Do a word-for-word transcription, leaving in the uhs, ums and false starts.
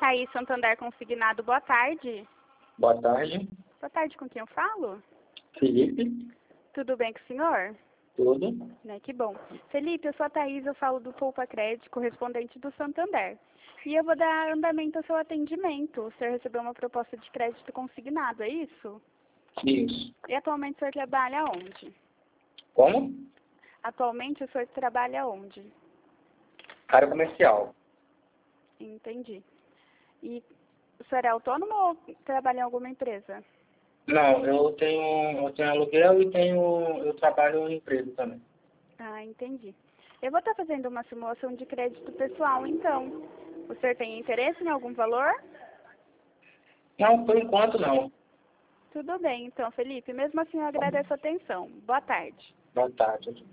Thaís Santander Consignado, boa tarde. Boa tarde. Boa tarde, com quem eu falo? Felipe. Tudo bem com o senhor? Tudo. Né, que bom. Felipe, eu sou a Thaís, eu falo do Poupa Crédito, correspondente do Santander. E eu vou dar andamento ao seu atendimento. O senhor recebeu uma proposta de crédito consignado, é isso? Isso. E atualmente o senhor trabalha onde? Como? Atualmente o senhor trabalha onde? Área comercial. Entendi. E o senhor é autônomo ou trabalha em alguma empresa? Não, eu tenho, eu tenho aluguel e tenho, eu trabalho em empresa também. Ah, entendi. Eu vou estar fazendo uma simulação de crédito pessoal, então. O senhor tem interesse em algum valor? Não, por enquanto não. Tudo bem, então, Felipe. Mesmo assim, eu agradeço a atenção. Boa tarde. Boa tarde.